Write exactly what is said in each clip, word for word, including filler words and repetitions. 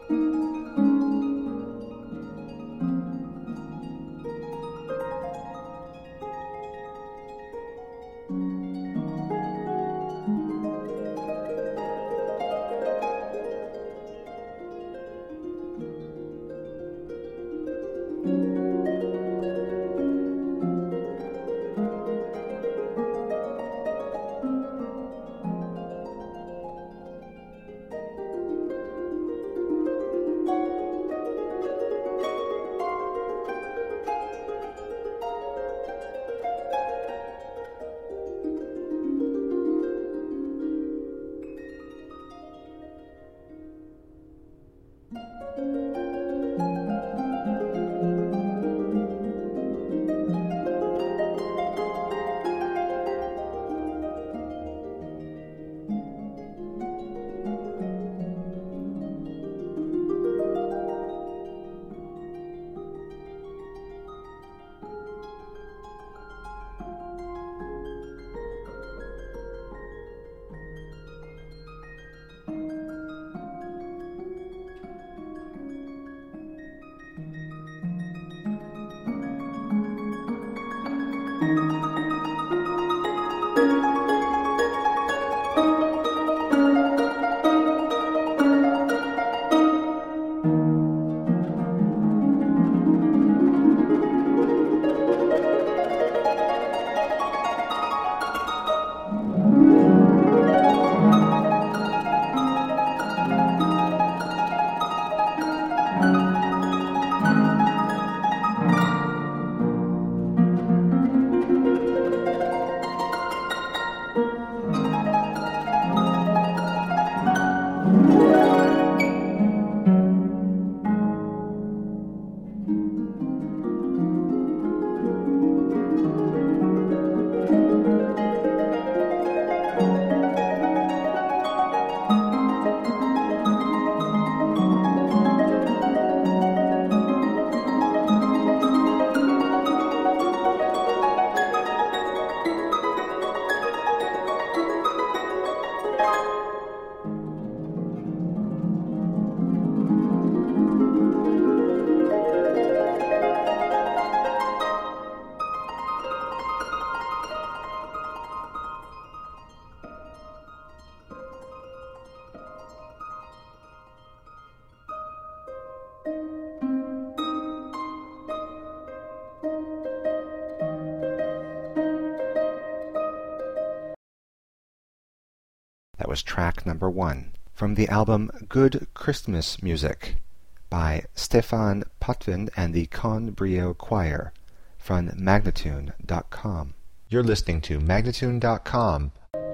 That was track number one from the album Good Christmas Music by Stefan Potvin and the Con Brio Choir from Magnatune dot com. You're listening to Magnatune dot com.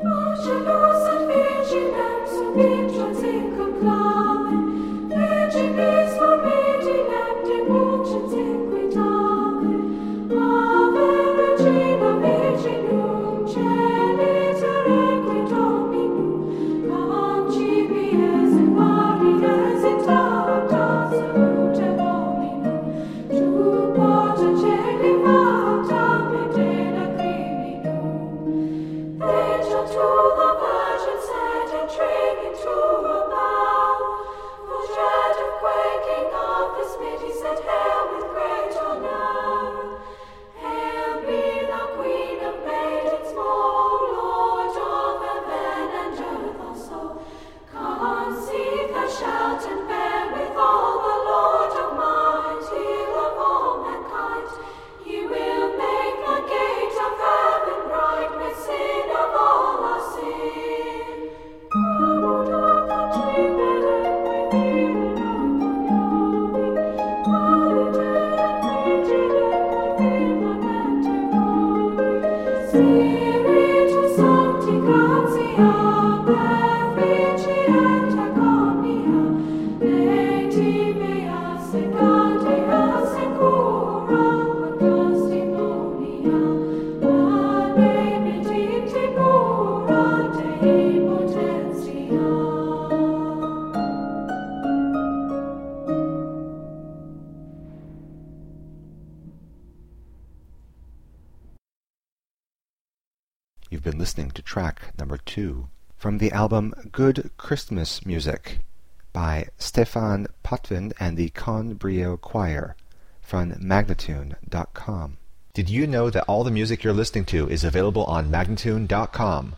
You've been listening to track number two from the album Good Christmas Music by Stefan Potvin and the Con Brio Choir from Magnatune dot com. Did you know that all the music you're listening to is available on Magnatune dot com?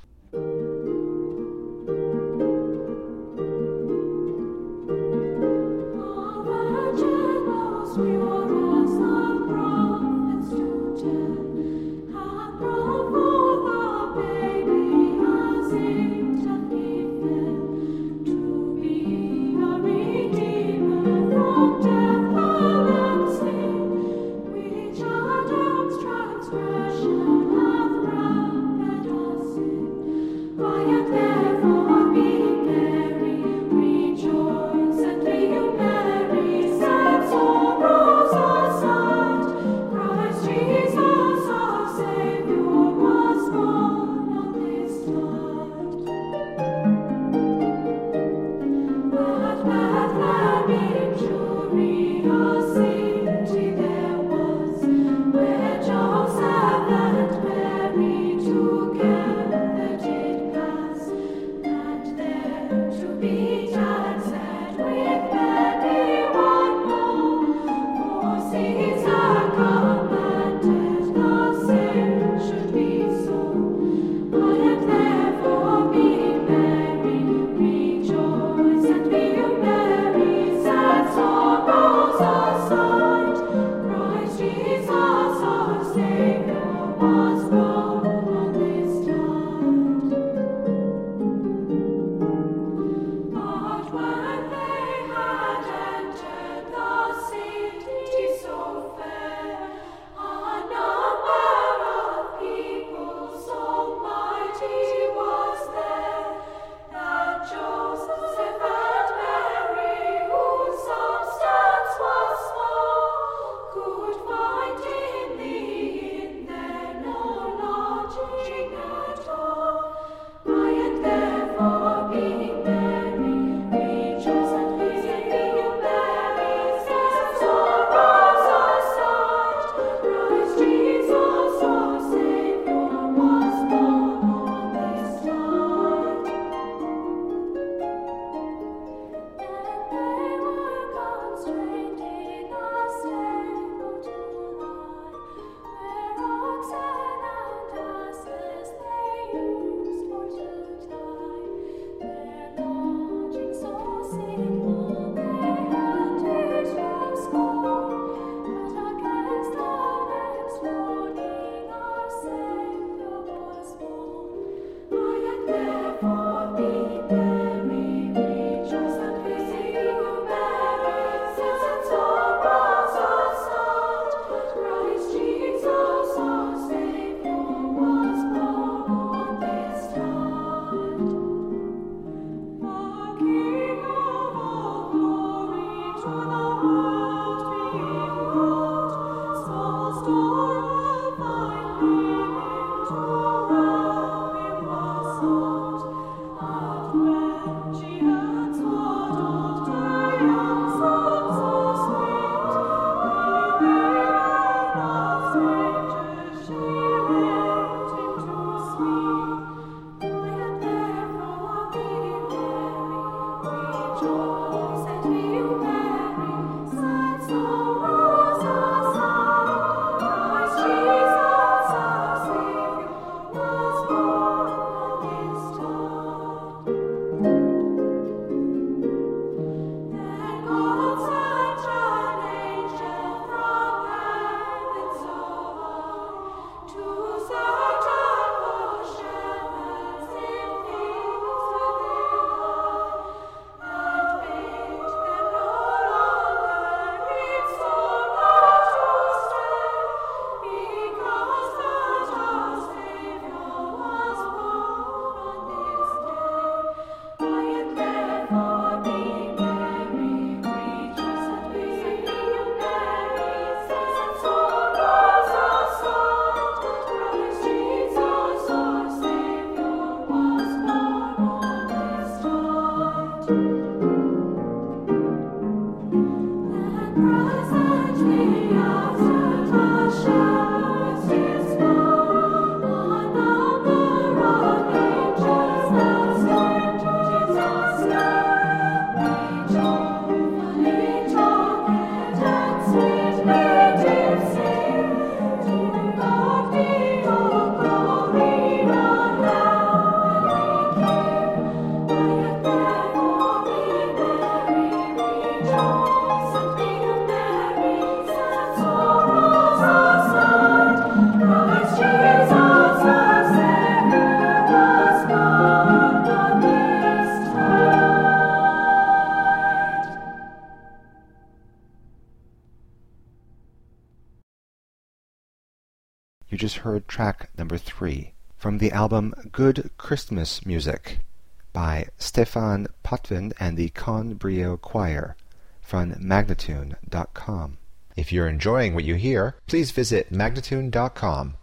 just heard track number three from the album Good Christmas Music by Stefan Potvin and the Con Brio Choir from Magnatune dot com. If you're enjoying what you hear, please visit Magnatune dot com.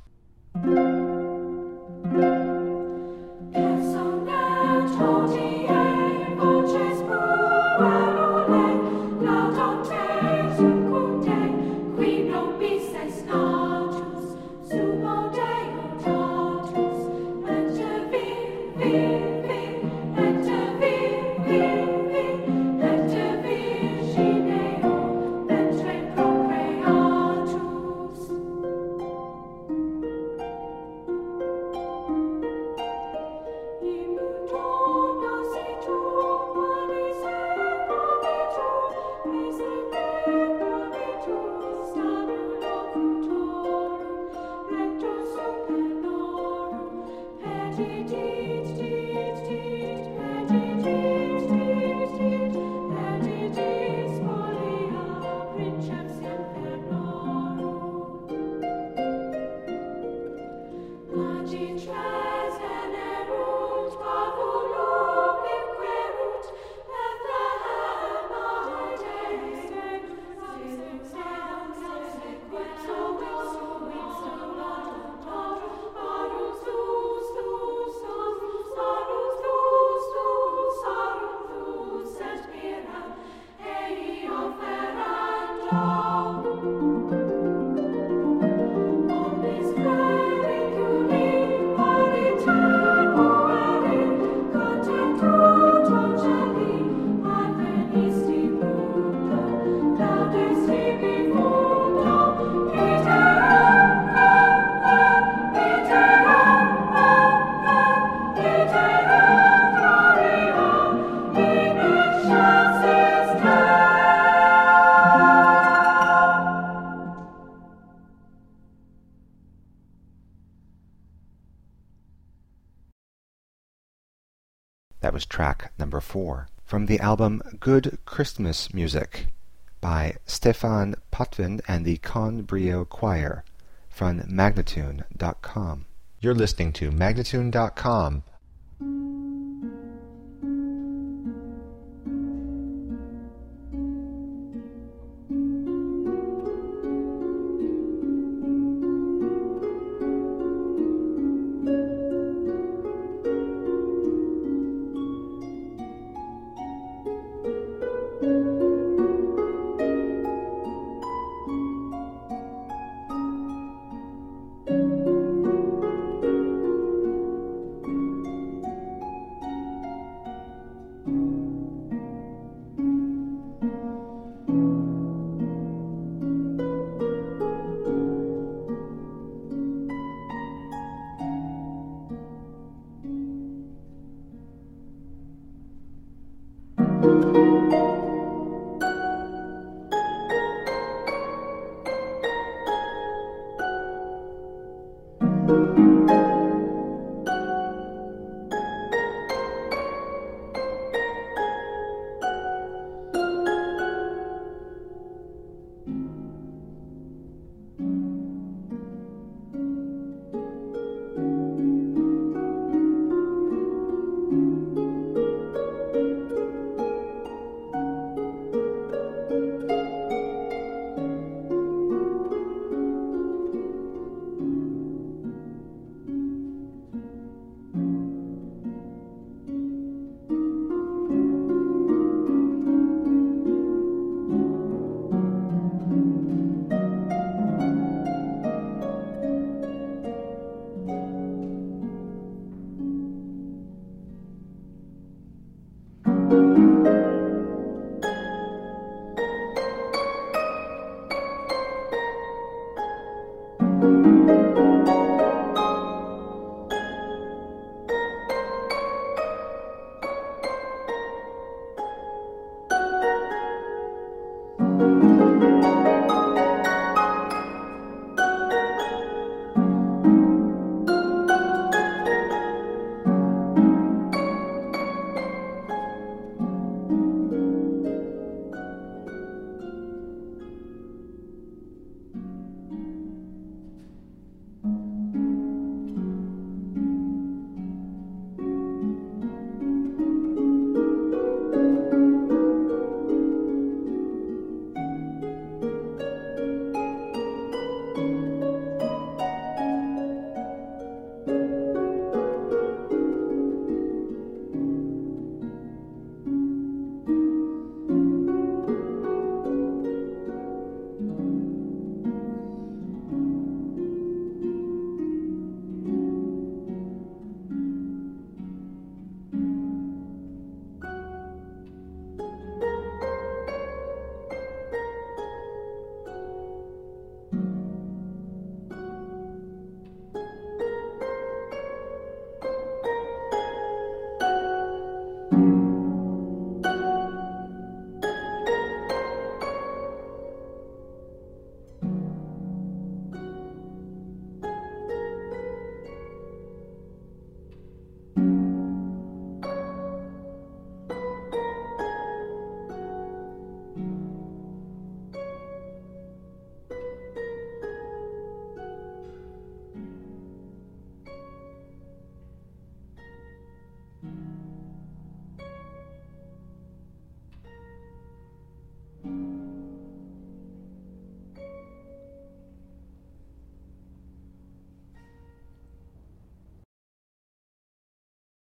That was track number four from the album Good Christmas Music by Stefan Potvin and the Con Brio Choir from Magnatune dot com. You're listening to Magnatune dot com.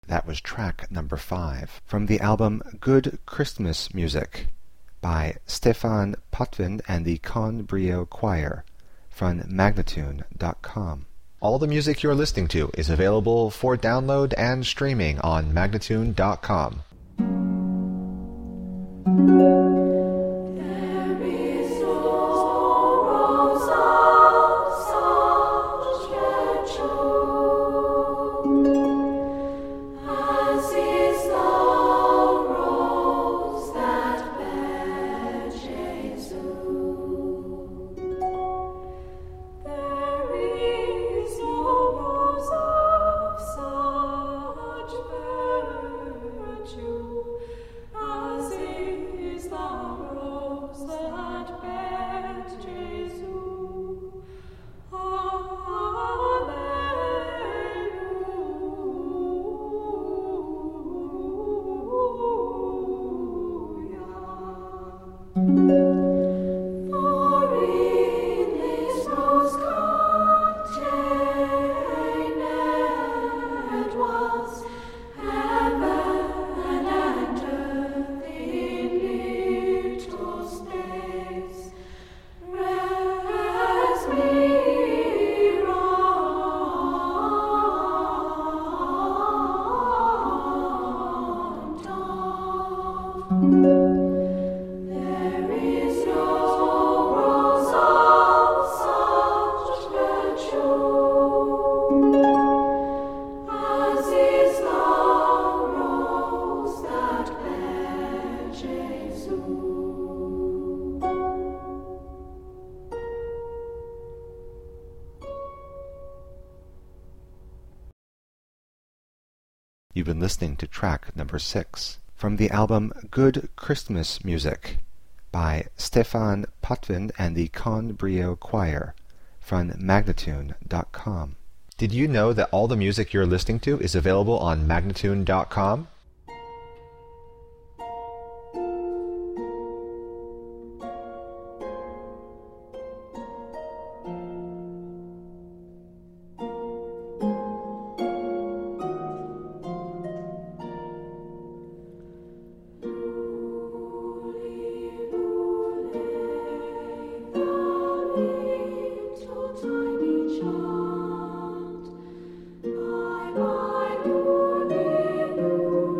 That was track number five from the album Good Christmas Music by Stefan Potvin and the Con Brio Choir from Magnatune dot com. All the music you're listening to is available for download and streaming on Magnatune dot com. You've been listening to track number six from the album Good Christmas Music by Stefan Potvin and the Con Brio Choir from Magnatune dot com. Did you know that all the music you're listening to is available on Magnatune dot com? Bye bye, Lulu.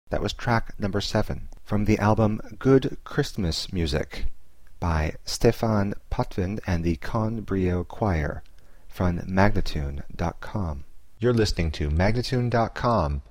That was track number seven from the album Good Christmas Music by Stefan Potvin and the Con Brio Choir from Magnatune dot com. You're listening to Magnatune dot com.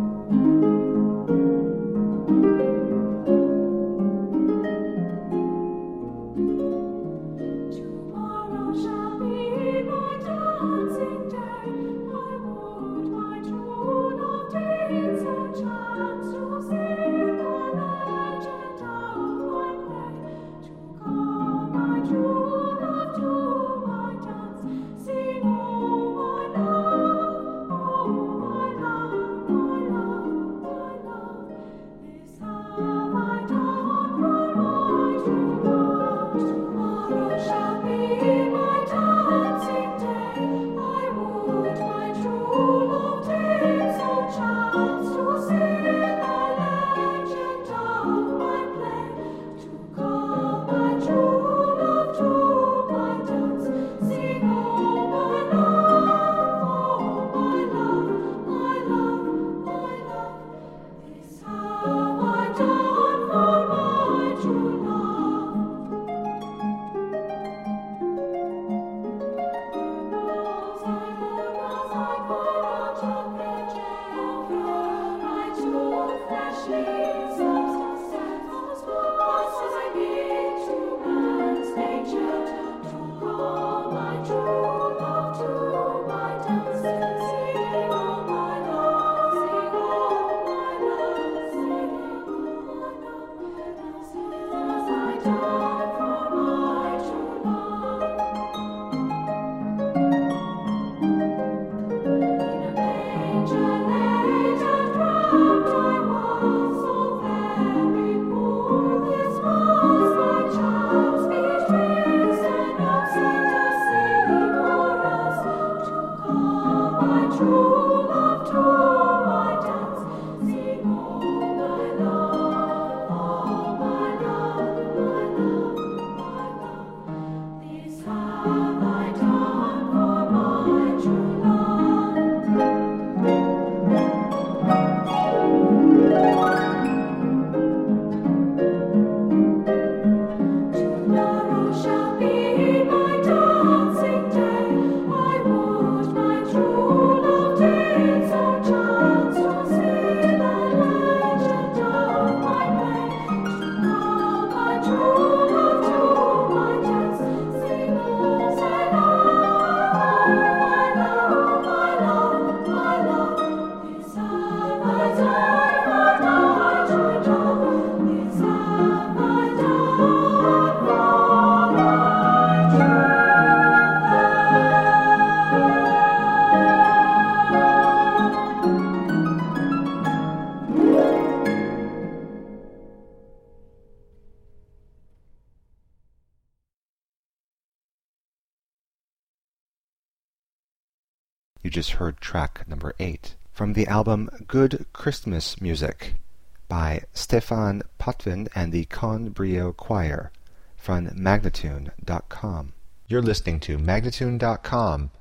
You just heard track number eight from the album Good Christmas Music by Stefan Potvin and the Con Brio Choir from Magnatune dot com. You're listening to Magnatune dot com.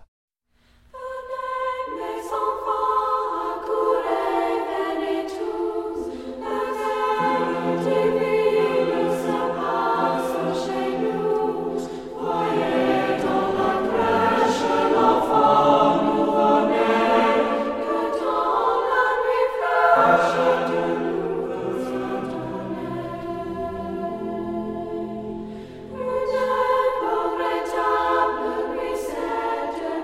Table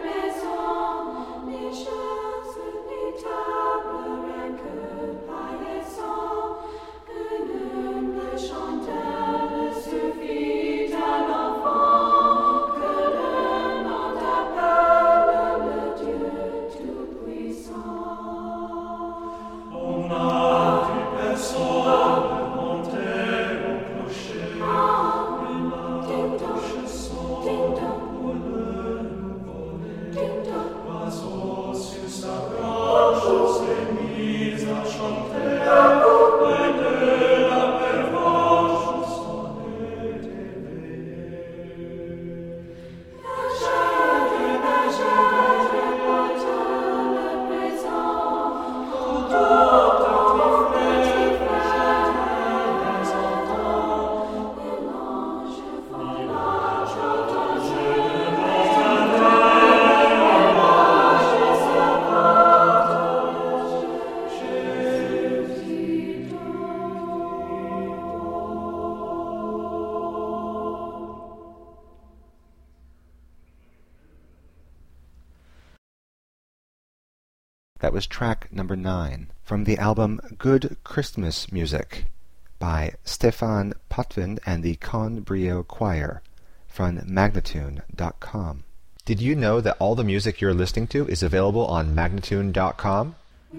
That was track number nine from the album Good Christmas Music by Stefan Potvin and the Con Brio Choir from Magnatune dot com. Did you know that all the music you're listening to is available on Magnatune dot com?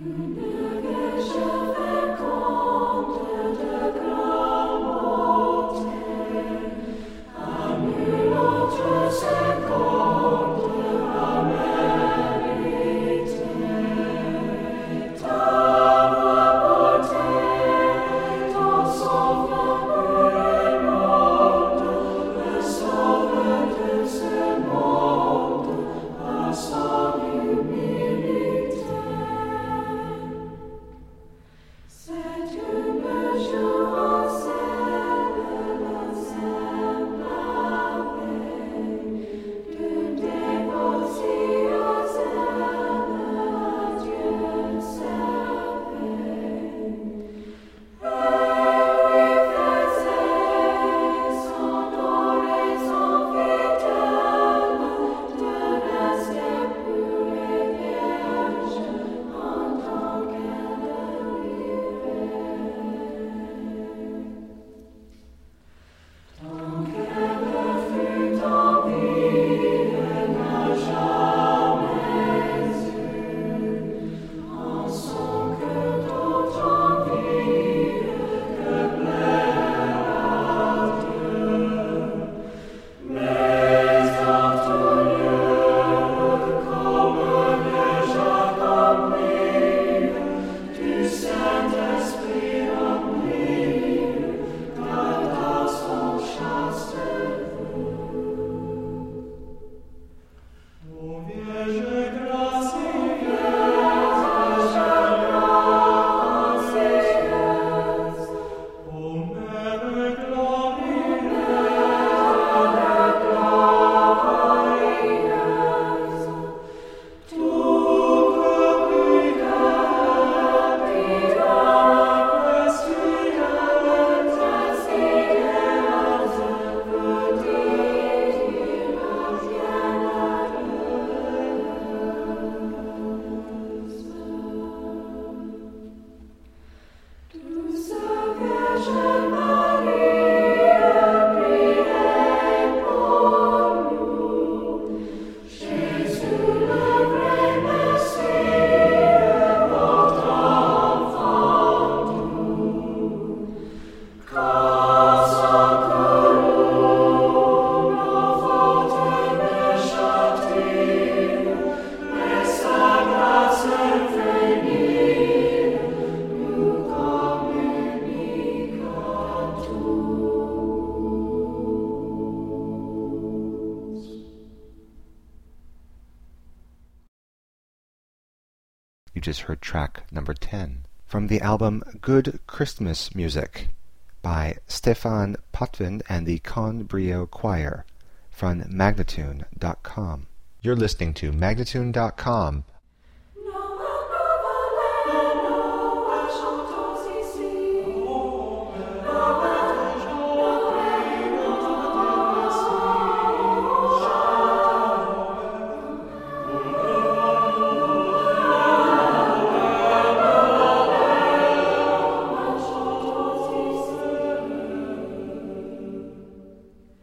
You just heard track number ten from the album Good Christmas Music by Stefan Potvin and the Con Brio Choir from Magnatune dot com. You're listening to Magnatune dot com.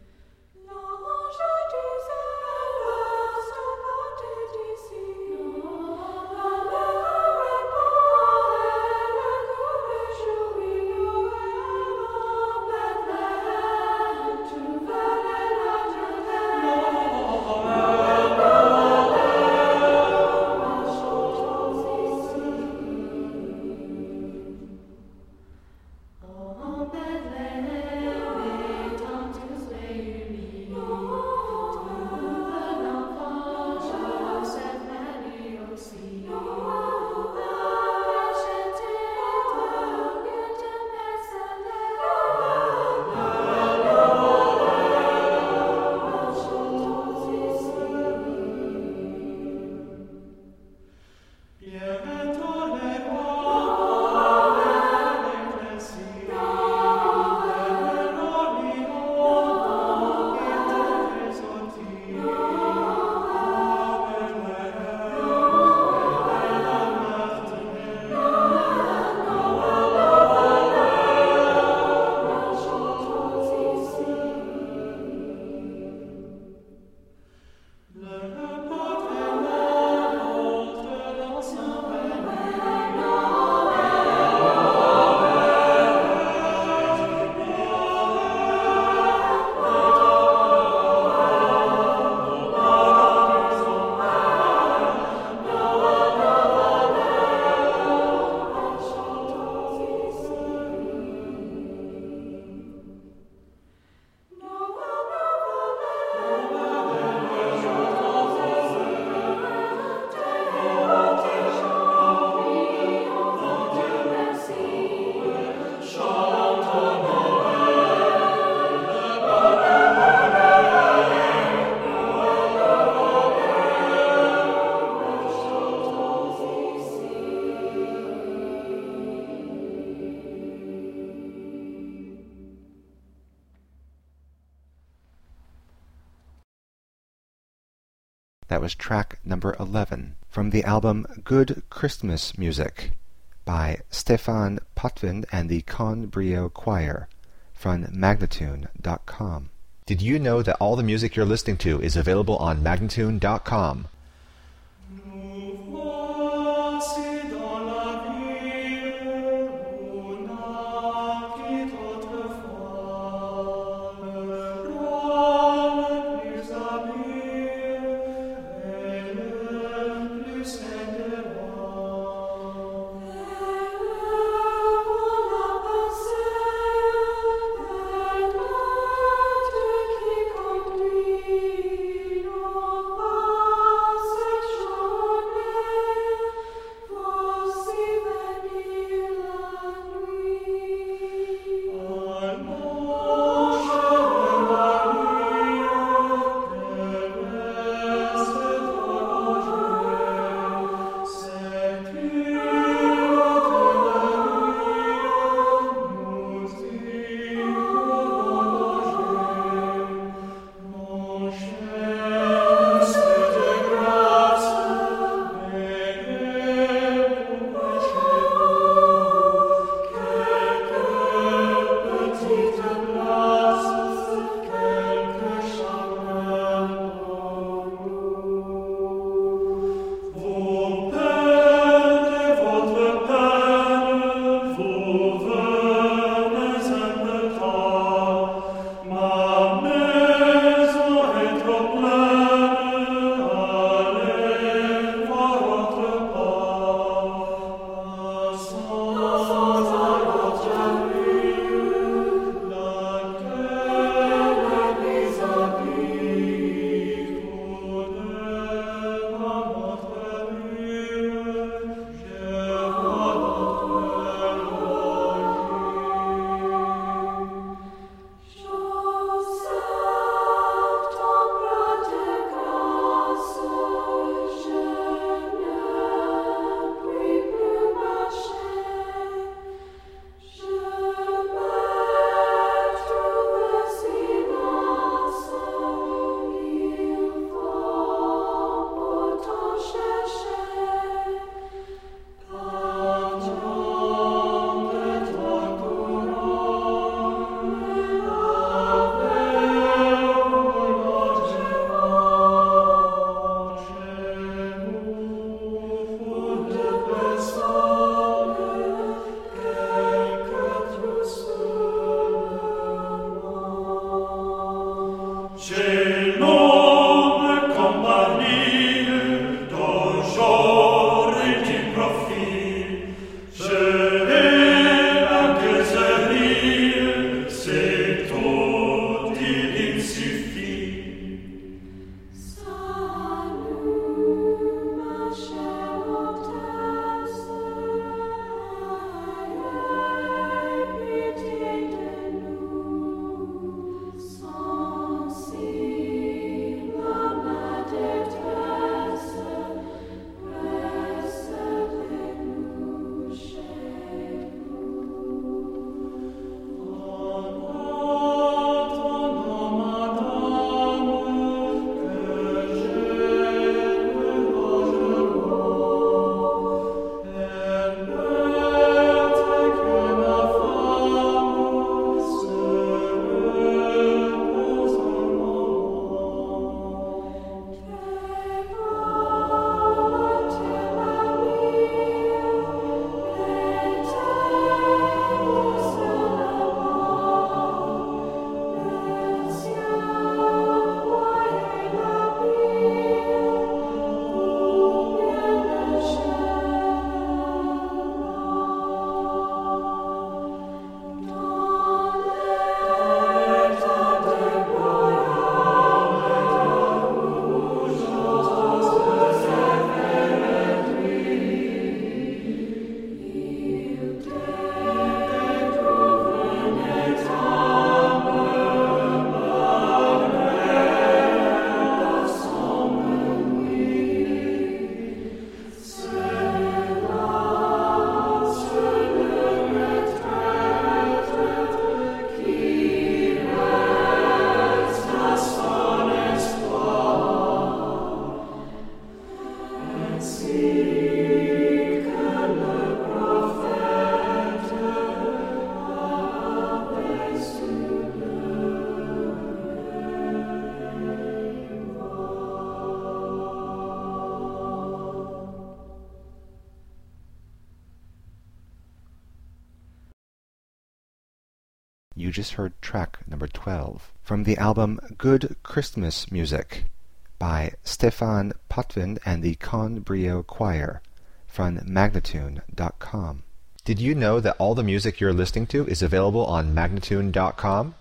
L'ange disait, reste pas tes disciples. That was track number eleven from the album Good Christmas Music by Stefan Potvin and the Con Brio Choir from Magnatune dot com. Did you know that all the music you're listening to is available on Magnatune dot com? You just heard track number twelve from the album Good Christmas Music by Stefan Potvin and the Con Brio Choir from Magnatune dot com. Did you know that all the music you're listening to is available on Magnatune dot com?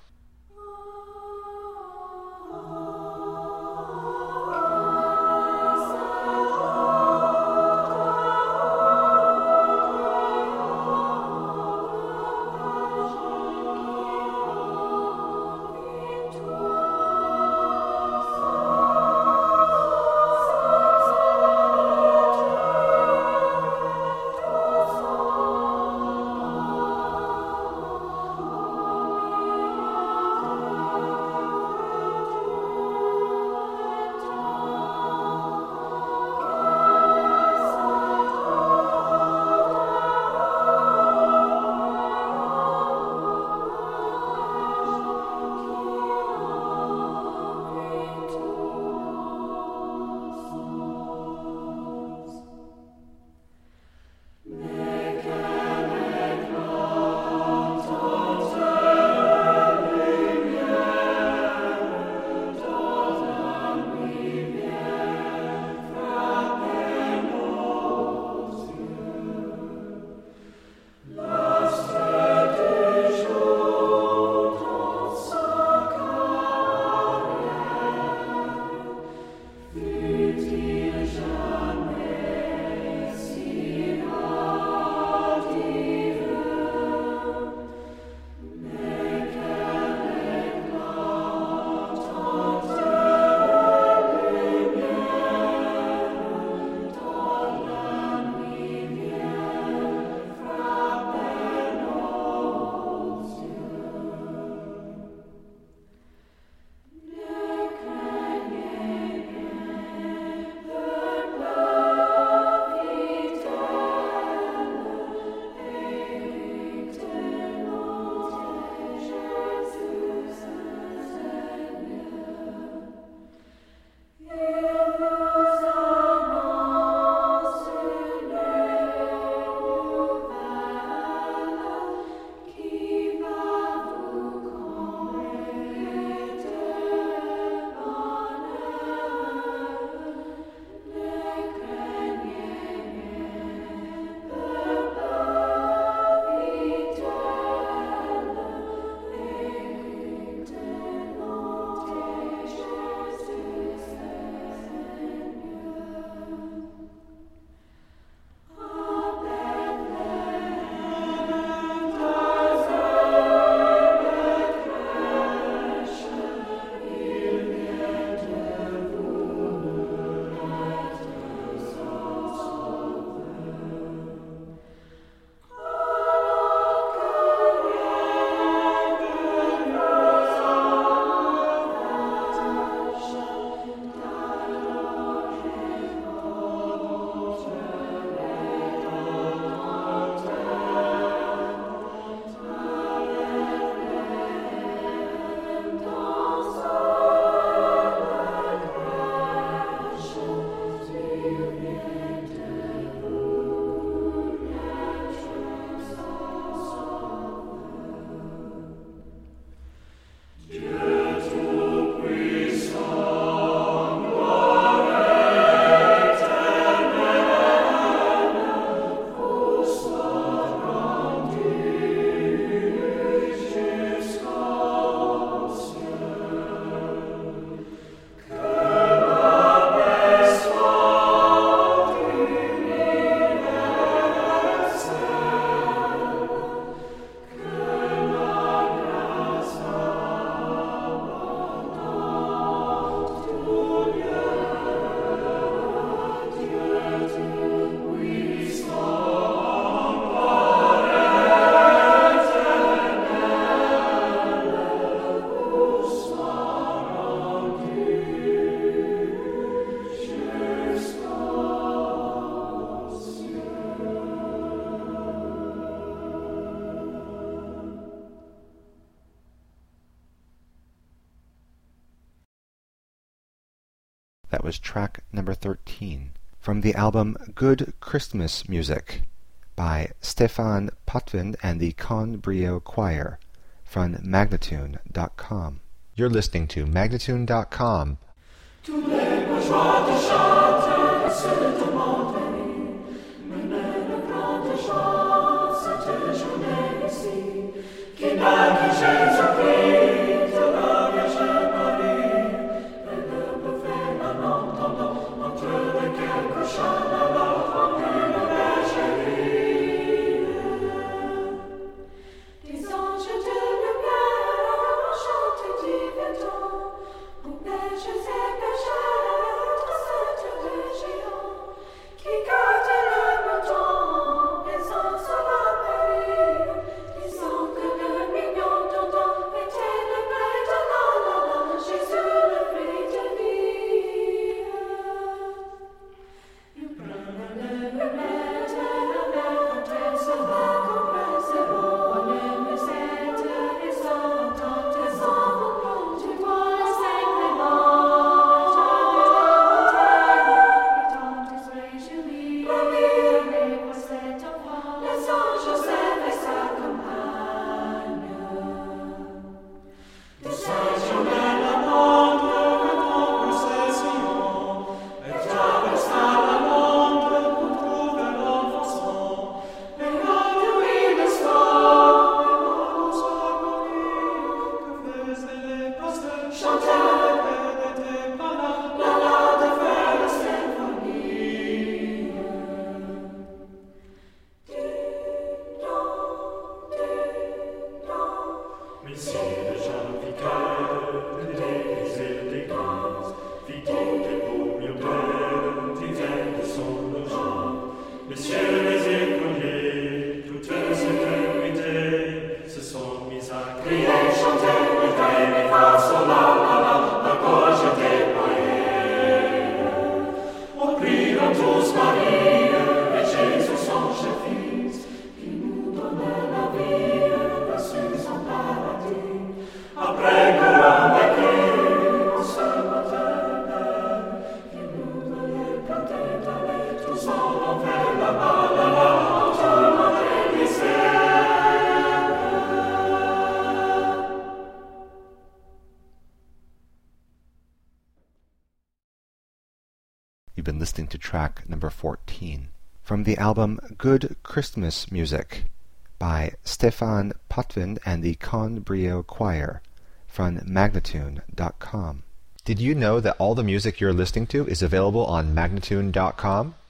That was track number thirteen from the album Good Christmas Music by Stefan Potvin and the Con Brio Choir from Magnatune dot com. You're listening to Magnatune dot com. Tous les bourgeois du château se demandent mais le grand joie cette journée ici, qui n'a que Jésus-Christ de la Vierge Marie, et le buffet en entendant entre lesquels coucha la l'enfant d'une bergerie. Des anges de lumière chantent divin pour bergers et bergères, transcendent de géants, qui gardent le mouton, présence à la périr, disant que le mignon dondon était le blé de la la la, Jésus le fruit de vie. Nous prenons le remède, la mère adresse la compresse, on le musette et s'entend tes enfants, tu dois le sacrement, et dans tes réjouis, la vie est pour cet enfant, les anges Joseph et sa compagne. De cette journée la monde reprend procession, et traverse la monde pour trouver l'enfant, et recueillir le soir, et voir sa gloire, que faisaient les pasteurs, chantaient et n'étaient pas là, là là de faire la symphonie. Ding-dong, ding-dong. Messieurs les jeunes vicaires, l'église et l'église, vidons des beaux murmures, divins de son logis. Messieurs les écoliers, toutes ces invités se sont mis à crier, chanter, lever les fa, sol, la, la, la, la gorge déployée. On prie dans tous Marie, et Jésus son chef-fils, qui nous donne la vie, reçu son paradis. Après grand vainqueur, on se maternel, qui nous donne planter d'aller tous en enfer, là-bas, là-bas, entre notre lycée. You've been listening to track number fourteen from the album Good Christmas Music by Stefan Potvin and the Con Brio Choir from Magnatune dot com. Did you know that all the music you're listening to is available on Magnatune dot com?